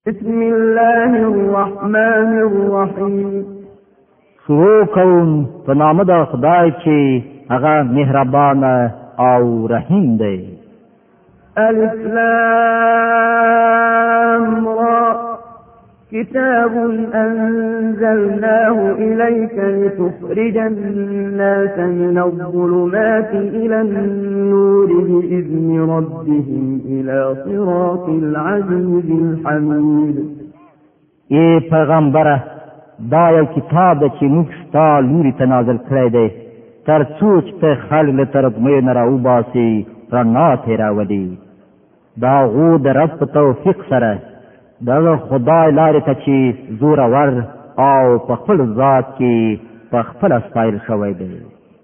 بسم الله الرحمن الرحیم. شروع کوم په نام د خدای چې هغه مهربان او رحیم دی. الف لام را كتاب أنزلناه إليك لتخرج الناس من الظلمات إلى النور بإذن ربهم إلى صراط العزيز الحميد. ای پیغمبره، دا یو کتاب دی چې موږ ستا لوري ته نازل کړی دی تر څو چې ته خلک له ترږمۍ نه راوباسې رڼا ترې راولي. د هغو د رب په توفیق سره دغه خدای لارې ته چې زورور او په خپل ذات کې په خپله ستایل شوی دی.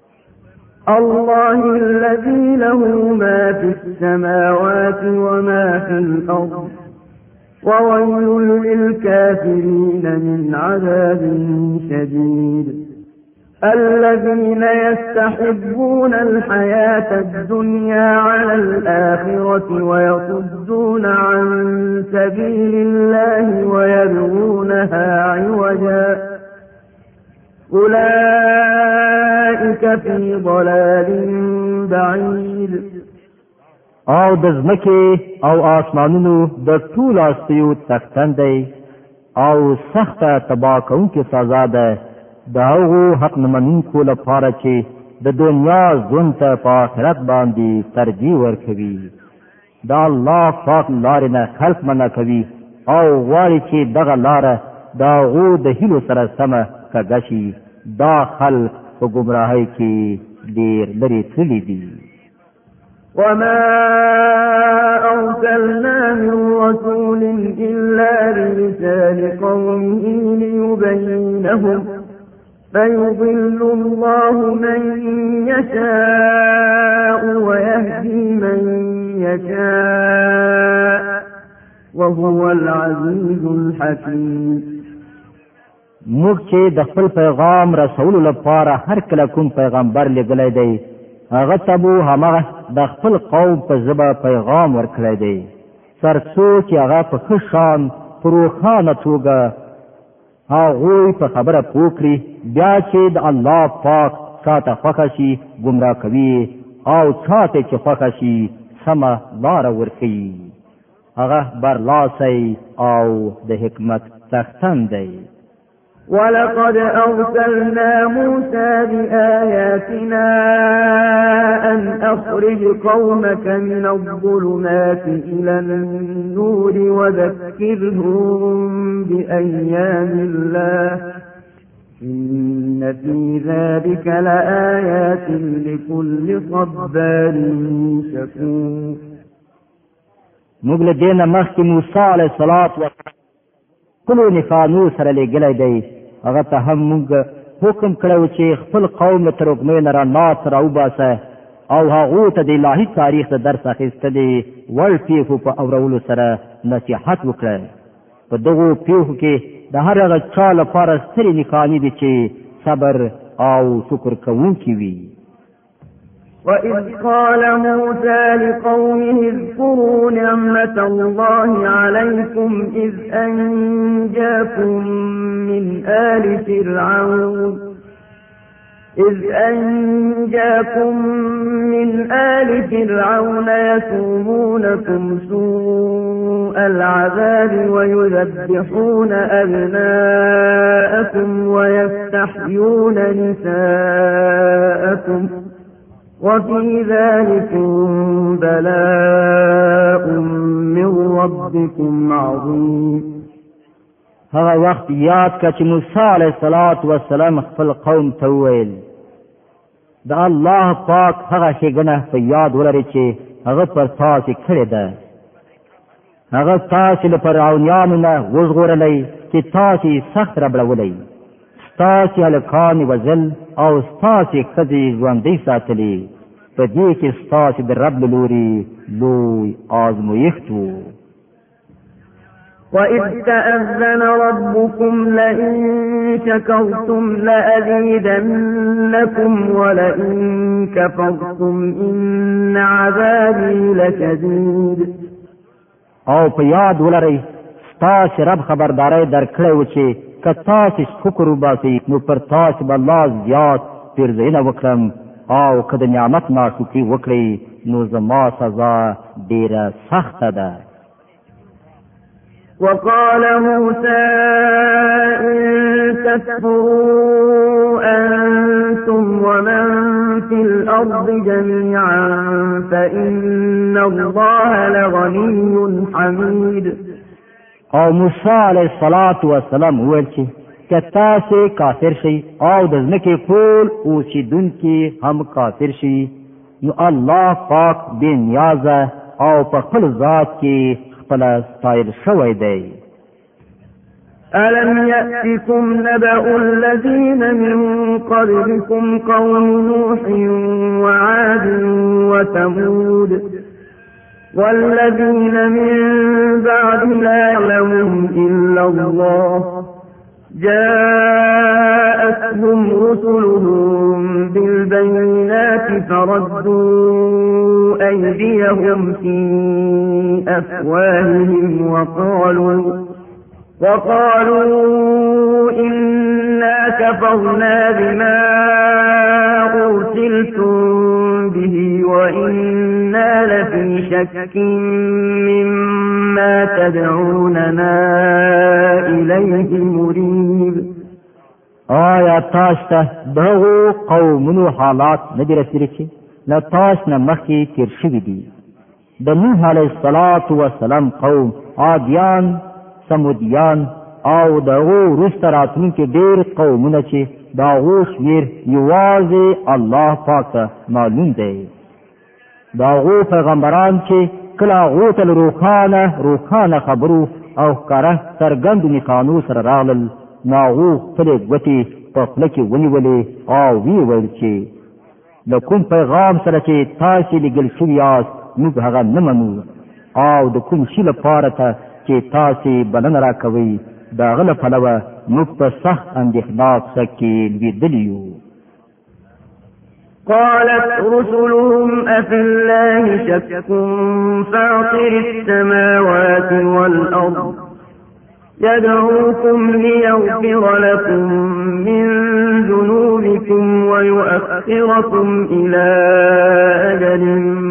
الله الذي له ما في السماوات وما في الأرض وويل للكافرين من عذاب شديد. الذين يستحبون الحياة الدنيا على الآخرة ويصدون عن سبيل الله ويبغونها عوجا أولئك في ضلال بعيد. او د ځمکې او آسمانونو د ټول استیو تختن دی او سخته تباه کوونکې سزا ده د هغو حق نه منونکو لپاره چې د دنیا ژوند ته په آخرت باندې ترجیح ورکوي. د الله پاک لارې نه خلق منع کوي او غواړي چې دغه لاره د هغو د هیلو سره سمه کږه شي. دا خلق په ګمراهۍ کې ډېر لرې تللي دي. وما أرسلنا من رسول إلا بلسان قومه ليبين فيضل الله من يشاء ويهدي من يشاء وهو العزيز الحكيم. موږ چې د خپل پیغام رسولو لپاره هر کله کوم پیغمبر لګلی دی هغه ته به هماغه د خپل قوم په ژبه پیغام ورکړی دی تر څو چې هغه په ښه شان په روښانه توګه هغوی په خبره پوه کړي. بیا چې د الله پاک چاته خوښه شي ګمراه کوي او چاته چې خوښه شي سمه لاره ورښیي. هغه برلاسی او د حکمت څښتن دی. ولقد أرسلنا موسى بآياتنا أن أخرج قومك من الظلمات إلى النور وذكرهم بأيام الله إن في ذلك لآيات لكل صبار شكور. موږ له دې نه مخکې موسی علیه السلام کلو نښانو سره لېږلی دی. هغه ته هم موږ حکم کړی چې خپل قوم له ترږمۍ نه رڼا څخه راوباسه او هغو ته د الهي تاریخ د درس اخیستلې وړ پیښو په اورولو سره نصیحت وکړه. په دغو پیښو کې د هر هغه چا لپاره سترې نښانې دي چې صبر او شکر کوونکي وي. وَإِذْ قَالَ مُوسَى لِقَوْمِهِ اذْكُرُوا نِعْمَةَ اللَّهِ عَلَيْكُمْ إِذْ أَنْجَاكُمْ مِنْ آلِ فِرْعَوْنَ يَسُومُونَكُمْ سُوءَ الْعَذَابِ وَيُذَبِّحُونَ أَبْنَاءَكُمْ وَيَسْتَحْيُونَ نِسَاءَكُمْ وفي ذلكم بلاء من ربكم عظيم. هغه وخت یاد کړه چې موسی علیه السلام خپل قوم ته وویل د الله پاک هغه ښېګڼه په یاد ولرئ چې هغه پر تاسې کړې ده. هغه تاسې له فرعونیانو نه وژغورلی چې تاسې سخت ربړولی، ستاسې هلکان وژل او ستاسې ښځې ژوندۍ ساتلې. په دې کې ستاسې د رب له لورې لوی آزمویښت و. وَإِذْ تَأَذَّنَ رَبُّكُمْ لَئِن شَكَرْتُمْ لَأَزِيدَنَّكُمْ وَلَئِن كَفَرْتُمْ إِنَّ عَذَابِي لَشَدِيدٌ. او په یاد ولرئ تاسو رب خبرداري درکړی و چې که تاسو شکر وباسئ نو پر تاسو به الله زیات پیرزینه وکړم او که د نعمت ناشکري وکړئ نو زما سزا ډیره سخته ده. وقال موسى إن تكفروا أنتم ومن في الأرض جميعا فإن الله لغني حميد. او موسی علیه السلام وویل چې که تاسو کافر شئ او د ځمکې ټول اوسېدونکي هم کافر شي نو الله پاک بې نیازه او په خپل ذات کې خپل ستایل شوی دی. ألم يأتكم نبأ الذين من قبلكم قوم نوح وعاد وثمود والذين من بعد لا يعلمهم إلا الله جاءتهم رسلهم بالبينات فردوا أيديهم في أفواههم وقالوا إنا كفرنا بما أرسلتم به وإنا لفي شك مما تدعوننا إليه مريب. آیا تاسو ته دغه قومونو حالات نه دي رسېدلي چې له تاسو نه مخکې تېر شوي دي؟ د نوح علیه السلام قوم عادیان، سمودیان او دغه وروسته راتلونکي ډېر قومونه چې د هغو شمېر یوازې الله پاک ته معلوم دی. د هغو پیغمبران چې کله هغو ته له روښانه خبرو او ښکاره څرګندو نښانو سره راغلل نو هغو خپلې ګوتې په خوله کې ونیولې او ویې ویل چې له کوم پیغام سره چې تاسې لېږل شوي یاست موږ هغه نه منو او د کوم شي لپاره ته چې تاسې بلنه راکوئ د هغه له پلوه موږ په سخت اندېښنه کې لوېدلي یو. قالت رسلهم أفي الله شك فاطر السماوات والأرض يدعوكم ليغفر لكم من ذنوبكم ويؤخركم إلى أجل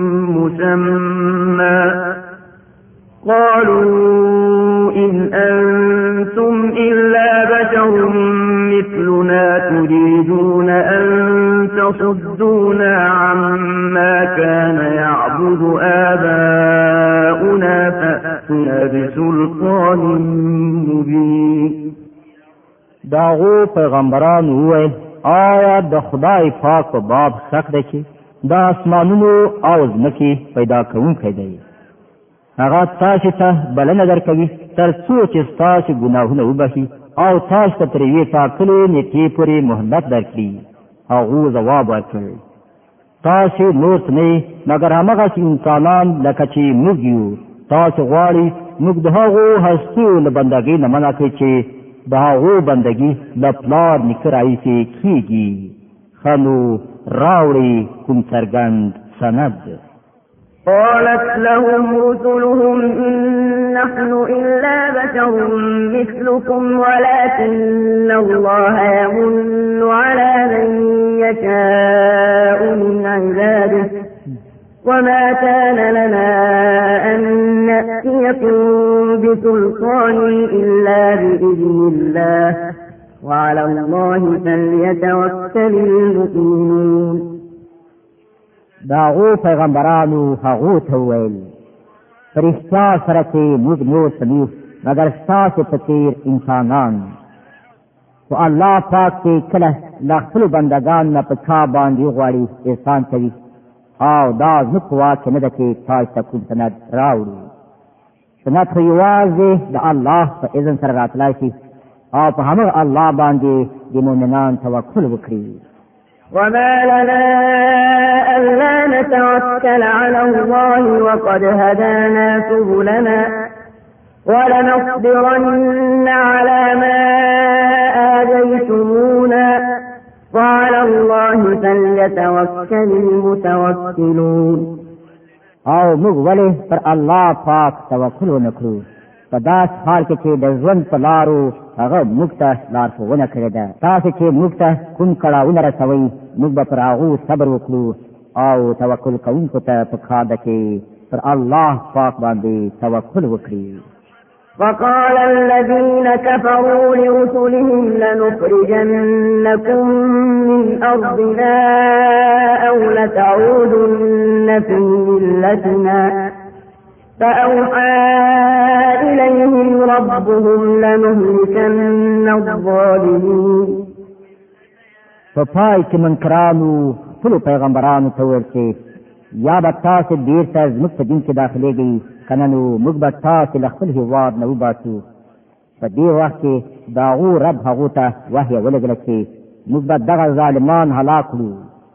مسمى قالوا إن أنتم إلا بشر مثلنا تريدون أن تصدونا عما كان يعبد آباؤنا فأتنا بسلطان مبين. داغو پیغمبران وویل آیا د خدای پاک په باب شک دی چې د اسمانونو او ځمکې پیدا کوونکی دی؟ هغه تاسو ته بلنه درکوي تر څو چې تاسو ګناهونه وبخي او تاسو ته تر یوې ټاکلې نیټې پورې مهلت درکړي. هغه ځواب ورکړ تاسو نور نه مګر همغه انسانان لکه چې موږ یو. تاسو غواړئ موږ د هغو هستیو له بندګۍ نه منع کړئ چې د هغو بندګي له پلار نیکه راهیسې کېږي. ښه نو راوړئ کوم څرګند سند. قالت لهم رسلهم إن نحن إلا بشر مثلكم ولكن الله يمن على من يشاء من عباده وما كان لنا أن نأتيكم بسلطان إلا بإذن الله وعلى الله فليتوكل المؤمنون. داغو پیغمبرانو هغو ته وویل فرشتیا سره چې موږ نور څه نه مګر ستاسو په څېر انسانان خو الله پاک چې کله له خپلو بندګانو نه په چا باندې وغواړي احسان کوي او دا زموږ په واک کې نه ده چې تاسو ته کوم سند راوړو. سند خو یوازې د الله په اذن سره راتلی شي او په همغه الله باندې د مؤمنان توکل وکړي. وما لنا ألا نتوكل على الله وقد هدانا سبلنا ولنصبرن على ما آذيتمونا وعلى الله فليتوكل المتوكلون. او موږ ولې پر الله پاک توکل ونکړو په داس حال کې چې د ژوند په لارو هغه موږ ته لارښوونه کړې ده. تاسو چې موږ ته کوم کړاوونه رسوئ موږ به پر هغو صبر وکړو او توکل کوونکو ته پکار ده چې پر الله پاک باندې توکل وکړي. وقال الذين كفروا لرسلهم لنخرجنكم من أرضنا أو لتعودن في ملتنا فأوحى إليهم ربهم لنهلكن الظالمين. فپای کې منکرانو ټول پیغمبرانو ته ویل چې یا به تاسو بیرته زموږ په دین کې داخليږئ کنه نو موږ به تاسو له خپل هېواد نه وباسو. په دې وخت کې د هغو رب هغو ته وحی ولېږله چې موږ به دغه ظالمان هلاک کړو.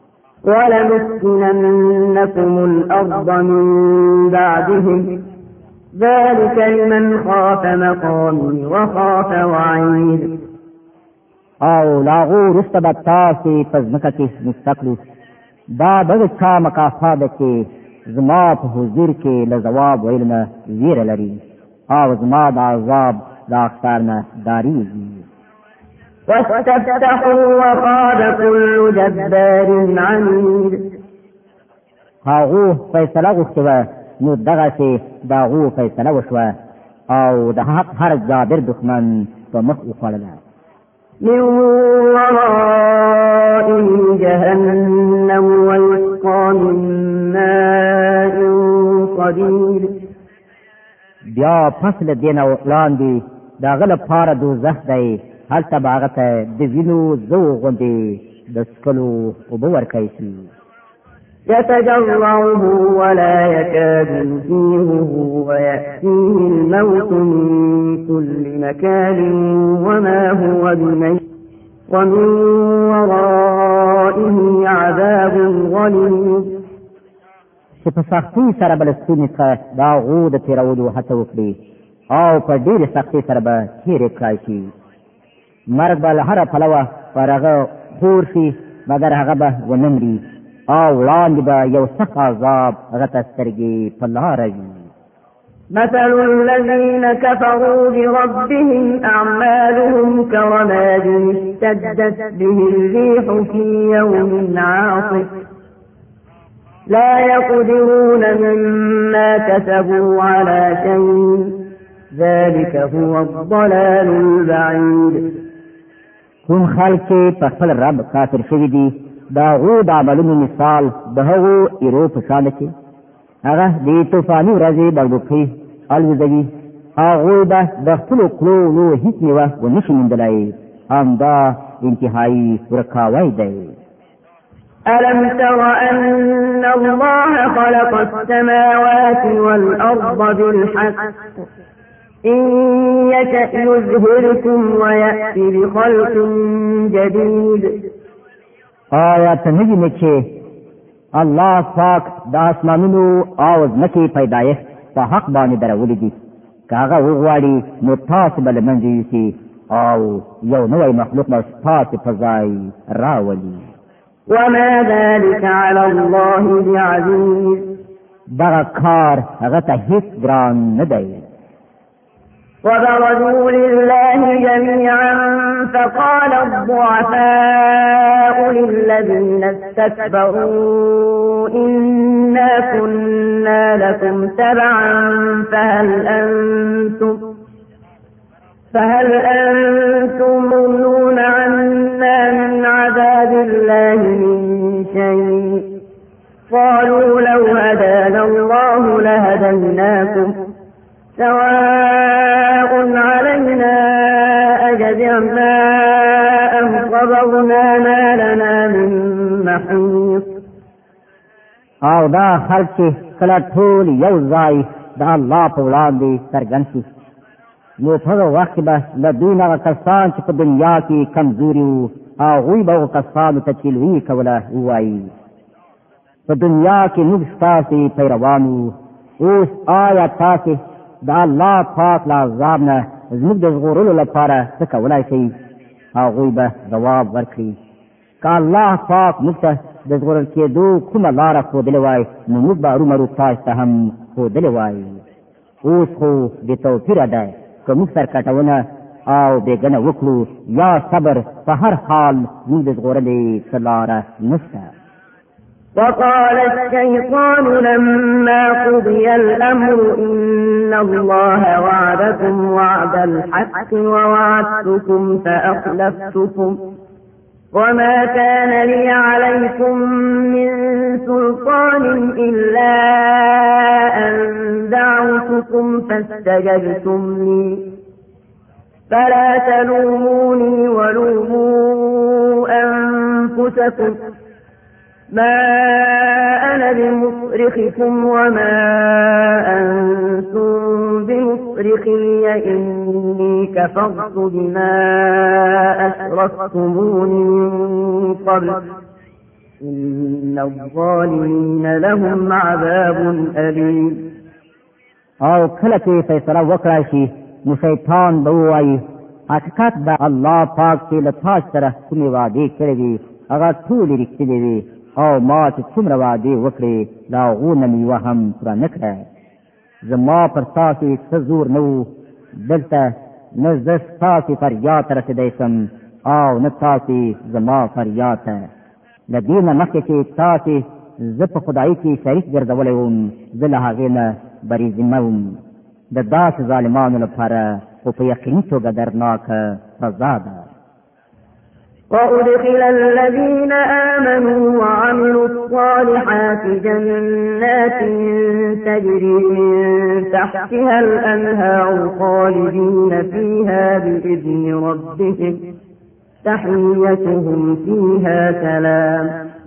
ولنسكننكم الأرض من بعدهم ذلك لمن خاف مقامي وخاف وعيد. او لاغو رسته به تاسې په ځمکه کې مستقلو دا دغه چا مکافات ده چې زما په حضور کې له ځواب ویلو نه ویره لري او زما د عذاب د اختار نه ډارېږي. واستفتحوا وخاب كل جبار عنيد. هغو فیصله غوښتې وه نو دغسې د هغو فیصله وشوه او د حق هر جابر دښمن په مخ وخوړله. من ورائه جهنم ويسقى من ماء صديد. بیا پس له دې نه وړاندې د هغه لپاره دوزخ دی هلته به هغه ته د وینو زو غوندې د څښلو اوبه ورکړی شي. يتجرعه ولا يكاد يسيغه ويأتيه الموت من كل مكان وما هو بميت ومن ورائه عذاب غليظ. چې په سختۍ سره به له ستوني څخه د هغو د تېرولو هڅه وکړي او په ډېرې سختۍ سره به تېرې کړای شي. مرګ به له هره پلوه پر هغه خور شي مګر هغه به ونه مري او وړاندې به یو سخت عذاب هغه ته سترګې په لاره وي. مثل الذين كفروا بربهم أعمالهم كرماد اشتدت به الريح في يوم عاصف لا يقدرون مما كسبوا على شيء ذلك هو الضلال البعيد. کوم خلک چې په خپل رب کافر شوي دي د هغو د عملونو مثال د هغو ایرو په شان چې هغه د طوفاني ورځې بړبوکۍ الوځوي هغوی به د خپلو کړو نو هېڅ میوه ونه شي موندلی. همدا انتهایي ورکاوی دی. ألم تر أن الله خلق السماوات والأرض بالحق إن يشأ يذهبكم ويأتي بخلق جديد. آیا ته نه وینې چې الله پاک د اسمانونو او ځمکې پیدایښت په حق باندې درولې دي. که هغه وغواړي نو تاسو به له منځه یوسي او یو نوی مخلوق به ستاسې په ځای راولي. وما ذلك على الله بعزيز. دغه کار هغه ته هیڅ ګران نه دی. وبرزوا لله جميعا فقال الضعفاء للذين استكبروا إنا كنا لكم تبعا فهل أنتم مغنون عنا من عذاب الله من شيء قالوا لو هدانا الله لهديناكم سواء علينا أجزعنا أم صبرنا ما لنا من محيص. او دا خلک چې کله ټول یو ځای د الله په وړاندې څرګند شي نو په هغه وخت کې به له دوی هغه کسان چې په دنیا کې کمزوري وو هغوی به هغو کسانو ته چې لوی کوله ووایي په دنیا کې موږ ستاسې پیروان وو اوس آیا تاسې د الله پاک له عذاب نه زموږ د ژغورلو لپاره څه کولی شئ؟ هغوی به ځواب ورکړي که الله پاک موږ ته د ژغورل کېدو کومه لاره ښودلې وای نو موږ به ارومرو تاسو ته هم ښودلې وای. اوس خو د توپیره ده که موږ سرکټونه او بېګنه وکړو یا صبر په هر حال موږ د ژغورلې څه لاره نشته. وقال الشيطان لما قضي الأمر إن الله وعدكم وعد الحق ووعدتكم فأخلفتكم وما كان لي عليكم من سلطان إلا أن دعوتكم فاستجبتم لي فلا تلوموني ولوموا أنفسكم ما أنا بمصرخكم وما أنتم بمصرخي إني كفرت بما أشركتموني من قبل إن الظالمين لهم عذاب أليم. او کله چې فیصله وکړای شي نو شیطان به ووایي حقیقت به الله پاک چې له تاسو سره کومې وعدې کړې وي هغه ټولې رښتینې وي او ما چې څومره وعدې وکړې د هغو نه مې یوه هم پوره نه کړه. زما پر تاسې څه زور نه و دلته نه زه ستاسې فریاد ته رسېدی شم او نه تاسې زما فریاد ته. له دې نه مخکې چې تاسې زه په خدایي کې شریک ګرځولی وم زه له هغې نه بریزمه وم. د داسې ظالمانو لپاره خو په یقیني توګه درناکه سزا ده. وأدخل الذين آمنوا وعملوا الصالحات جنات تجري من تحتها الأنهار خالدين فيها بإذن ربهم تحيتهم فيها سلام.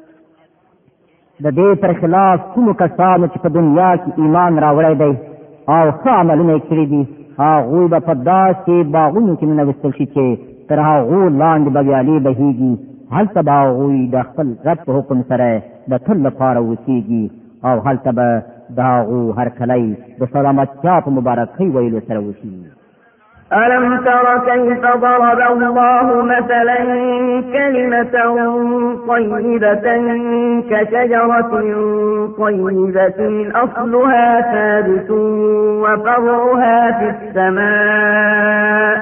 د دې پر خلاف کومو کسانو چې په دنیا کې ایمان راوړی دی او ښه عملونه یې کړي دي هغوی به په داسې باغونو کې ننوستل شي چې تر هغو لاندې به ویالې بهیږي. هلته به هغوی د خپل رب په حکم سره د تل لپاره اوسېږي او هلته به د هغو هرکلی د سلامتیا په مبارکۍ ویلو سره وشي. ألم تر كيف ضرب الله مثلا كلمة طيبة كشجرة طيبة أصلها ثابت وفرعها في السماء.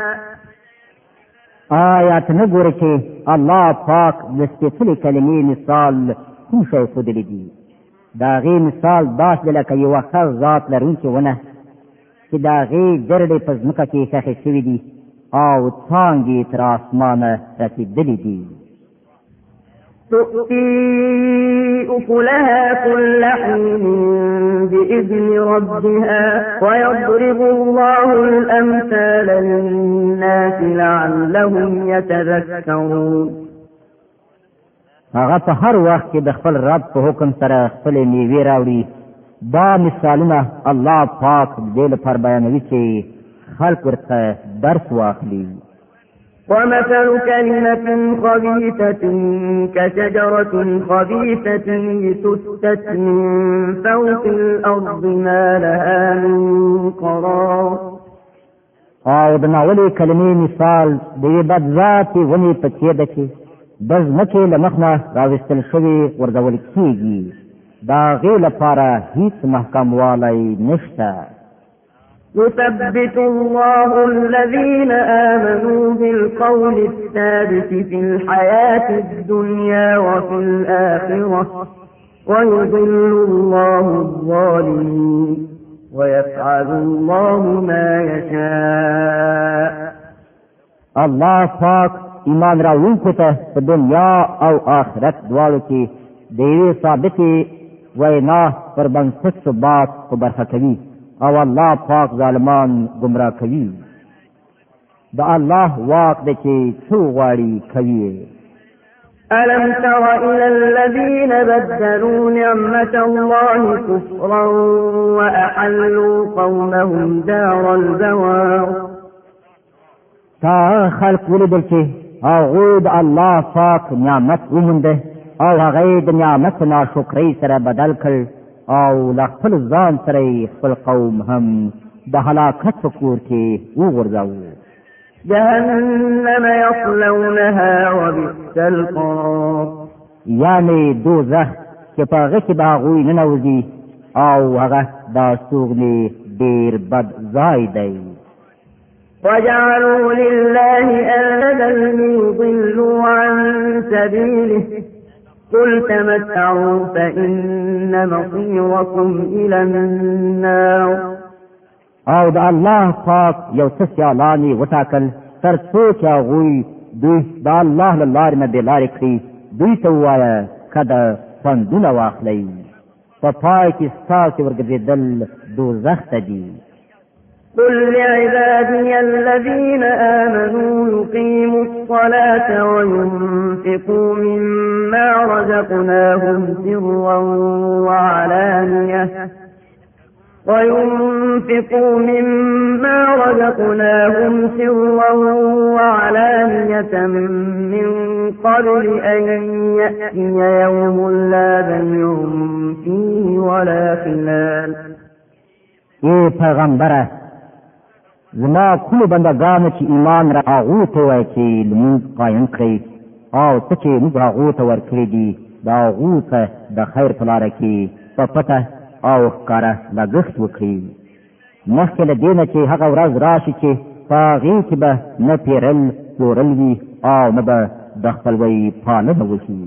آیات نه ګورې چې الله پاک د سپېڅلې کلمې مثال کوم شی ښودلی دي. د هغې مثال داسې لکه یوه ښه ذات لرونکې ونه چې د هغې جرړې په ځمکه کې ښخې شوي دي او څانګې تر اسمانه رسېدلي دي. تؤتي أكلها كل حين بإذن ربها ويضرب الله الأمثال للناس لعلهم يتذكرون. هغه په هر وخت کې د خپل رب په حکم سره خپلې میوې راوړي. دا مثالونه الله پاک دې لپاره بیانوي چې خلق ورته درس واخلي. ومثل كلمة خبيثة كشجرة خبيثة اجتثت من فوق الأرض ما لها من قرار. او د ناولې کلمې مثال د یوې بدذاتې ونې په څېر ده چې د ځمکې له مخ نه راویستل شوې غورځول کېږي. د هغې لپاره هیڅ محکموالی نشته. يثبت الله الذين آمنوا بالقول الثابت في الحياة الدنيا وفي الآخرة ويضل الله الظالمين ويفعل الله ما يشاء. الله پاک ایمان راوړونکو ته په دنیا او آخرت دواړو کې د یوې ثابتې وینا پر بنسټ ثبات په برخه کوي او الله پاک ظالمان گمراه کوي. د الله واک دی چې څو غواړي کوي. ألم تر إلى الذين بدلوا نعمة الله كفرا وأحلوا قومهم دار البوار. تا خلق ولیدل چې هغوی د الله پاک نعمت ومونده او هغه د نعمت ناشکرۍ سره بدل کړ او له خپل ځان سره خپل قوم هم د هلاکت په کور کې وغورځاوه. جهنم يصلونها وبئس القرار. یعنی دوزخ چې په هغه کې به هغوی ننوځي او هغه د استوګنې ډیر بد ځای دی. وجعلوا لله أندادا ليضلوا عن سبيله قل تمتعوا فإن مصيركم إلى النار. او د الله پاک یو څه سیالانې وټاکل تر څو چې هغوی دوی د الله له لارې نه بېلارې کړي. دوی ته ووایه که د خوندونه واخلئ په پای کې ستاسې ورګرځېدل دوزخ ته دي. قل لعبادي الذين آمنوا يقيموا الصلاة وينفقوا مما رزقناهم سرا وعلانية من قبل أن يأتي يوم لا بيع فيه ولا خلال. ای پیغمبره زما کومو بندګانو چې ایمان را هغو ته وایي چې لمونځ قایم کړئ او څه چې موږ هغو ته ورکړي دي د هغو ته د خیر په لاره کې په پټه او ښکاره لګښت وکړي مخکې له دې نه چې هغه ورځ راشي چې په هغې کې به نه پیرل پلورل وي او نه به د خپلوۍ پالنه وشي.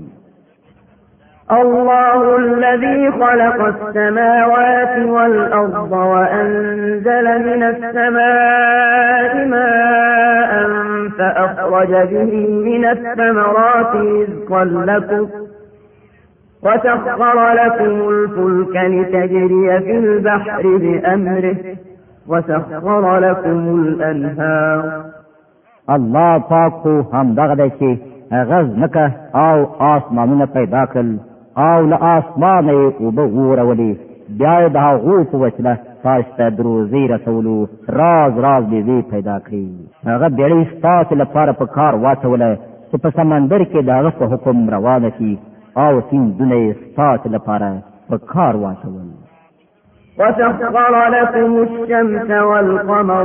الله الذي خلق السماوات والأرض وأنزل من السماء ماء فأخرج به من الثمرات رزقا لكم وسخر لكم الفلك لتجري في البحر بأمره وسخر لكم الأنهار. الله پاک خو همدغه دی چې هغه ځمکه او آسمانونه پیدا کړل او له آسمانه یې اوبه وورولې بیا یې د هغو په وسیله تاسو ته د روزۍ رسولو راز بیوې پیدا کړي. هغه بیړۍ ستاسو لپاره په کار واچوله چې په سمندر کې د هغه په حکم روانه شي او سیندونه یې ستاسو لپاره په کار واچول. وسخر لكم الشمس والقمر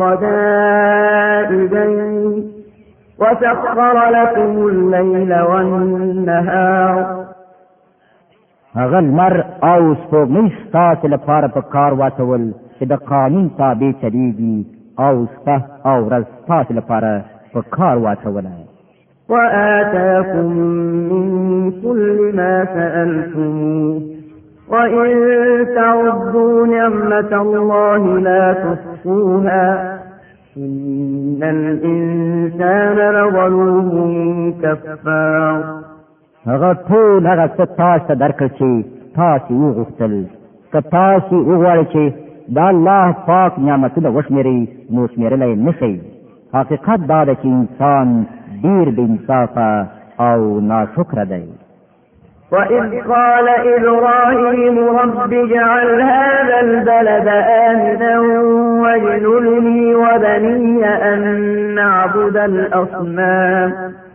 دائبين وسخر لكم الليل والنهار. هغه لمر او سپوږمۍ ستاسو لپاره په کار واچول چې د قانون تابع چلیږي او شپه او ورځ ستاسو لپاره په کار واچوله. وآتاكم من كل ما سألتموه وإن تعدوا نعمة الله لا تحصوها إن الإنسان لظلوم كفار. هغه ټول هغه څه تاسو ته درکړ چې تاسو وغوښتل که تاسو وغواړئ چې د الله پاک نعمتونه وشمېرئ نو شمېرلی نه شئ. حقیقت دا ده چې انسان ډېر بې انصافه او ناشکره دی. وإذ قال إبراهيم رب اجعل هذا البلد آمنا واجنبني وبني أن نعبد الأصنام.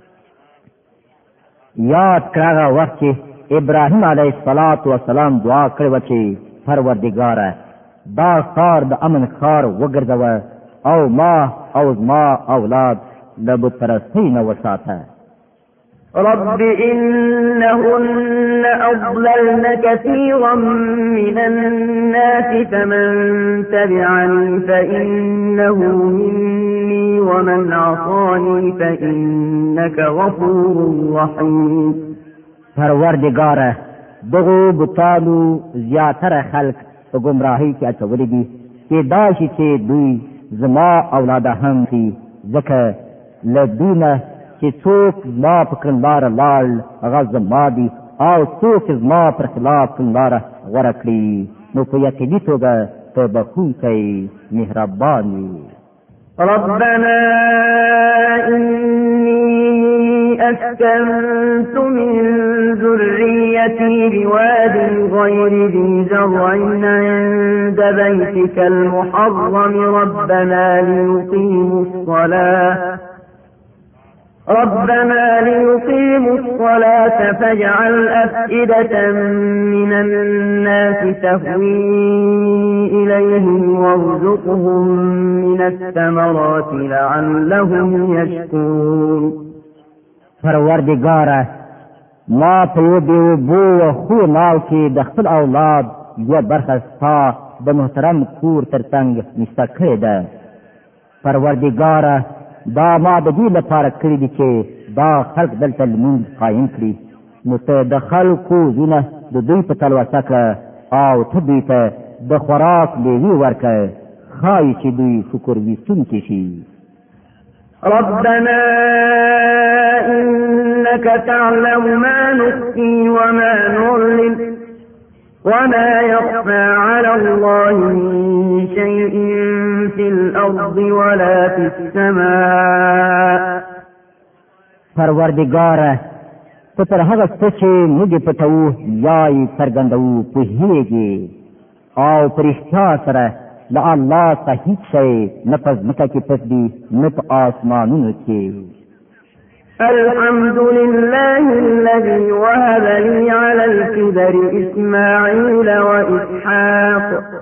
یاد کړه وخت چې ابراهیم علیه السلام دعا کړې وه چې پروردګاره دا ښار د امن ښار وګرځوه او ما او زما اولاد د بتپرستۍ نه وساته. رب إنهن أضللن كثيرا من الناس فمن تبعني فإنه مني ومن عصاني فإنك غفور رحيم. پروردګاره دغو بوتانو زیاتره خلق په ګمراهۍ کې اچولي دي چې دا شي چې دوی زما اولاده هم شي ځکه له دوی نه چې څوک زما په کړنلاره لاړ هغه زما دي او څوک زما پر خلاف کړنلاره غوره کړي نو په یقیني توګه ته بخښونکی مهربان یې. ربنا إني أسكنت من ذريتي بواد غير ذي زرع عند بيتك المحرم ربنا ليقيموا الصلاة فاجعل أفئدة من الناس تهوي إليهم وارزقهم من الثمرات لعلهم يشكرون. پروردګاره ما په یو بېوبو خو ناو کې د خپل اولاد یوه برخه ستا د محترم کور ترڅنګ نشته کړې ده. پروردګاره دا ما د دې لپاره کړی دي چې دا خلق دلته لمونځ قایم کړي، نو ته د خلکو زونه د دوی په تلوسه کړه او ته دوی ته د خوراک لیوي ورکړه، ښایي چې دوی شکر ویستونکي شي. ربنا إنك تعلم ما نخفي وما نعلن وما يخفى على الله من شيء في الأرض ولا في السماء. پروردګاره ته تر هغه څه چې موږ پټوو یا یې څرګندوو پوهېږې، او په رښتیا سره له الله څخه هیڅ شی نه په ځمکه کې پټ دي نه په آسمانونو کې. الحمد لله الذي وهب لي على الكبر إسماعيل وإسحاق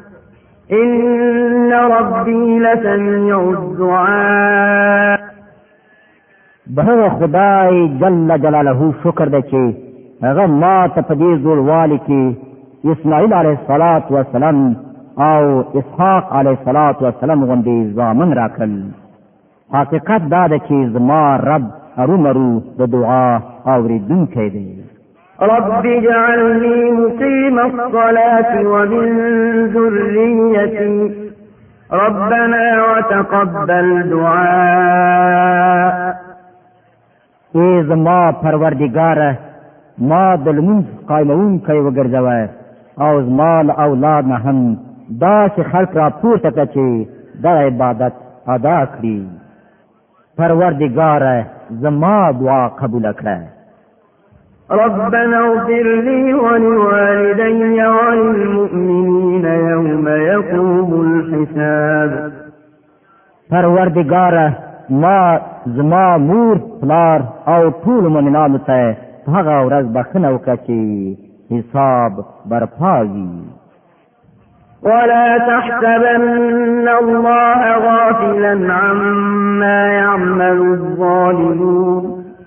إن ربي لسميع الدعاء. دغه خدای جل جلاله شکر دی چې هغه ما ته په دې زوړوالي کې اسماعیل علیه السلام او اسحاق علیه السلام غوندې زامن راکړل. حقیقت دا ده چې زما رب ارومرو د دعا اورېدونکی دی. رب اجعلني مقيم الصلاة ومن ذريتي ربنا وتقبل دعاء. ای زما پروردګاره ما د لمونځ قایمونکی وګرځوه او زما له اولاد نه هم داسې خلق را پورته کړه چې دا عبادت ادا کړي. پروردګاره زما دعا قبول کړه. ربنا اغفر لي ولوالدي وللمؤمنين يوم يقوم الحساب. پروردګاره ما زما مور پلار او ټول مؤمنانو ته هغه ورځ بخښنه وکړه چې حساب برپا وي. ولا تحسبن الله غافلا عما يعمل الظالمون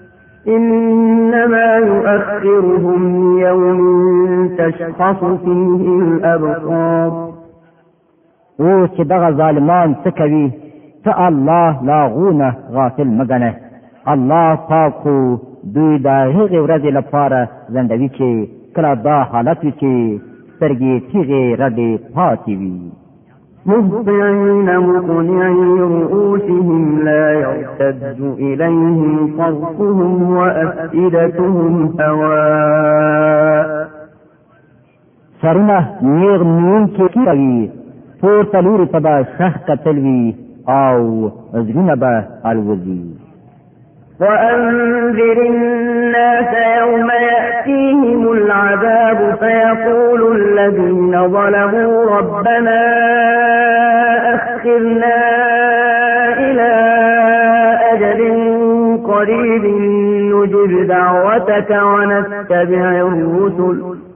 إنما يؤخرهم ليوم تشخص فيه الأبصار. اوس چې دغه ظالمان څه کوي ته الله لاغونه غافل مګنه. الله پاکو دوی د هغې ورځې لپاره ځنډوي چې کله دا حالت وي چې سترګې تیغې رډې پاتې وي. مهطعين مقنعي رؤوسهم لا يرتد إليهم طرفهم وأفئدتهم هواء. سرونه نیغ نیونکي کوي، پورته لوري ته به شخ کتل وي او زړونه به الوزي. وأنذر الناس يوم يأتيهم العذاب فيقول الذين ظلموا ربنا أخرنا إلى أجل قريب نجب دعوتك ونتبع الرسل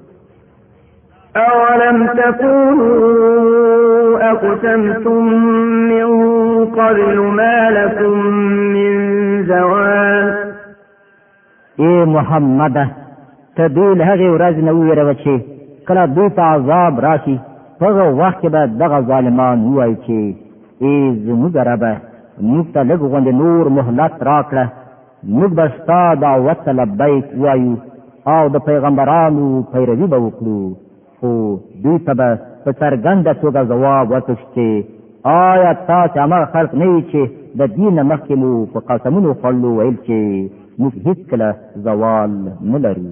أولم تكونوا أقسمتم من قبل ما لكم من زوال. اے محمد ته دوی له هغې ورځې نه وویروه چې کله دوی ته عذاب راشي په هغه وخت کې به دغه ظالمان ووایي چې ای زموږ ربه موږ ته لږ غوندې نور مهلت راکړه، موږ به ستا دعوت ته لبیک ووایو او د پیغمبرانو پیروي به وکړو. خو دوی ته به په څرګنده توګه ځواب ورکړو چې آیا تاسې هماغه خلق نه یي چې د دې نه مخکې مو په قسمونو خوړلو ویل چې موږ هېڅکله زوال نه لرو.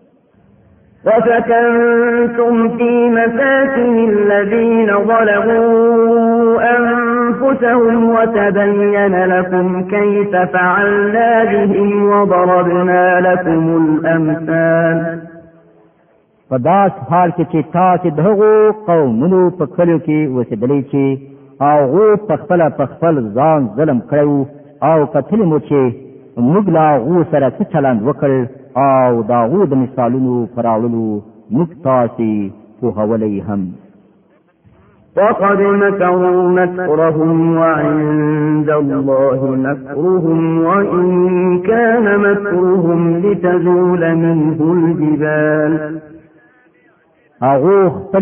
وسكنتم في مساكن الذين ظلموا أنفسهم وتبين لكم كيف فعلنا بهم وضربنا لكم الأمثال. په داس حال کې چې تاسې د هغو قومونو په کلیو کې اوسېدلی چې هغو په خپل ځان ظلم کړی او کتلې مو چې موږ له هغو سره څه چلند وکړ او د هغو د مثالونو په راوړلو موږ تاسې پوهولی هم. وقد مكروا مكرهم وعند الله مكرهم وإن كان مكرهم لتزول منه الجبال. هغو خپلې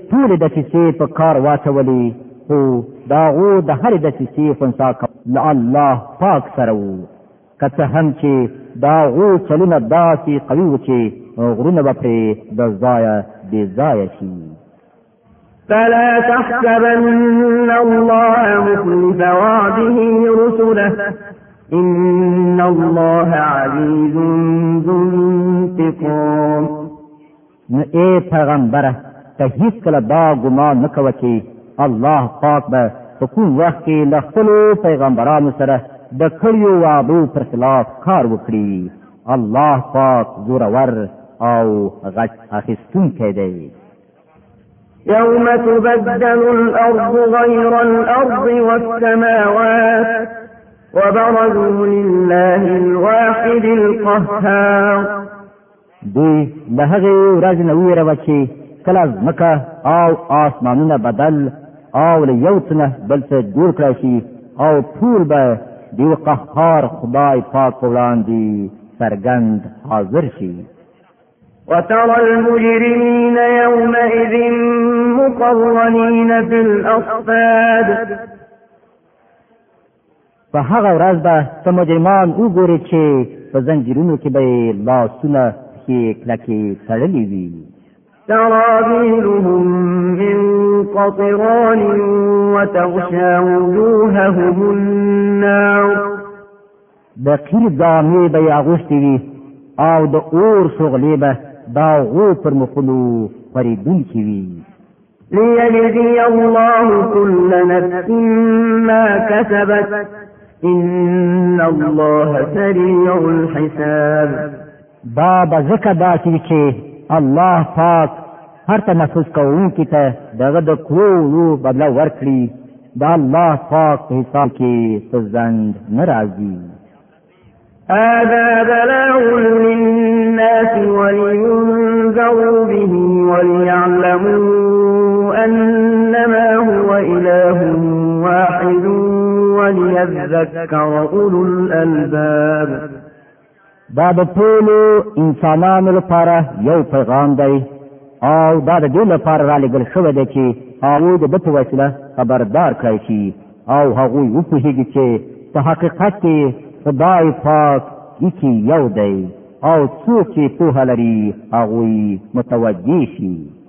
ټولې دسیسې په کار واچولې خو د هغو د هرې دسیسې خنثی کول له الله پاک سره وو که څه هم چې د هغو چلونه داسې قوي وو چې غرونه به پرې د ځایه بې ځایه شي. فلا تحسبن الله مخلف وعده رسله إن الله عزيز ذو انتقام. نو اے پیغمبره ته هیڅکله دا ګمان نه کوه چې الله پاک به په کوم وخت کې له خپلو پیغمبرانو سره د کړیو وعدو پر خلاف کار وکړي. الله پاک زورور او غچ اخیستونکی دی. يوم تبدل الأرض غير الأرض والسماوات وبرزوا لله الواحد القهار. دوی له هغې ورځې نه ویره چې کله ځمکه او آسمانونه بدل او له یو څه نه بل څه جوړ کړی شي او ټول به د یو قهار خدای پاک په وړاندې څرګند حاضر شي. وترى المجرمين يومئذ مقرنين في الأصفاد. په هغه ورځ به ته مجرمان وګورې چې په زنجیرونو کې به یې لاسونه پښې کلکې تړلې وي. سرابيلهم من قطران وتغشى وجوههم النار. د قیر جامې به یې اغوستې وي او د اور شغلې به د هغو پر مخونو خورېدونکې وي. ليجزي الله كل نفس ما كسبت إن الله سريع الحساب. دا به ځکه داسې وي چې الله پاک هر تنفس کوونکي ته دغه د کړو بدله ورکړي. دا الله پاک په حساب کې څه ځنډ نه راځي. هذا بلاغ للناس ولينذروا به وليعلموا أنما هو إله واحد وليذكر أولو الألباب. دا د ټولو انسانانو لپاره یو پیغام دی او دا د دې لپاره رالېږل شوی دی چې هغوی د ده په وسیله خبردار کړی شي او هغوی وپوهېږي چې په حقیقت کې خدای پاک یکی یو دی او څوک چې پوهه لري هغوی متوجه شي.